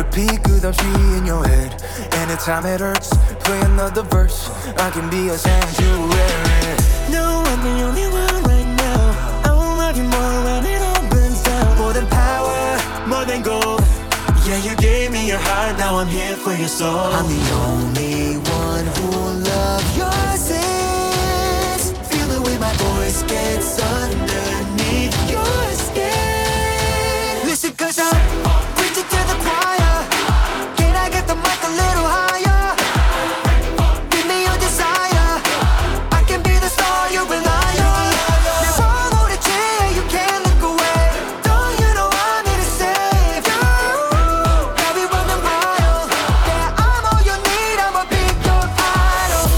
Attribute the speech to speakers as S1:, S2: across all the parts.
S1: repeat 끝없이 in your head. Anytime it hurts, play another verse. I can be a sanctuary.
S2: No, I'm the only one right now. I will love you more when it all burns down.
S1: More than power, more than gold.
S2: Yeah, you gave me your heart, now I'm here for your soul.
S1: I'm the only one who will love your sins. Feel the way my voice gets underneath your skin. Listen, cause I'm preaching to the choir. Can I get the mic a little higher? Give me your desire. I can be the star you rely on. Never hold a chair, you can't look away. Don't you know I'm here to save you? Got me running wild. Yeah, I'm all you need, I'ma be your idol.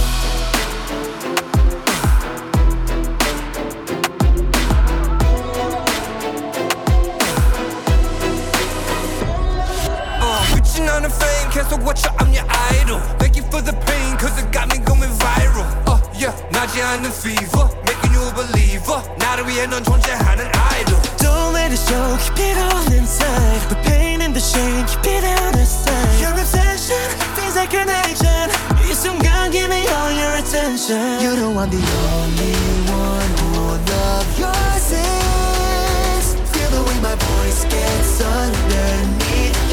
S3: Reaching on the fame, 계속 watch out, I'm your idol. Thank you for the pain, cause it got me going viral. Yeah, 나지 않는 fever, making you a believer. 나를 위해 넌 존재하는 idol.
S2: Don't let it show, keep it all inside. The pain and the shame, keep it out of sight. Your obsession feels like an addiction. 이 순간, give me all your attention.
S1: You know I'm the only one who will love your sins. Feel the way my voice gets underneath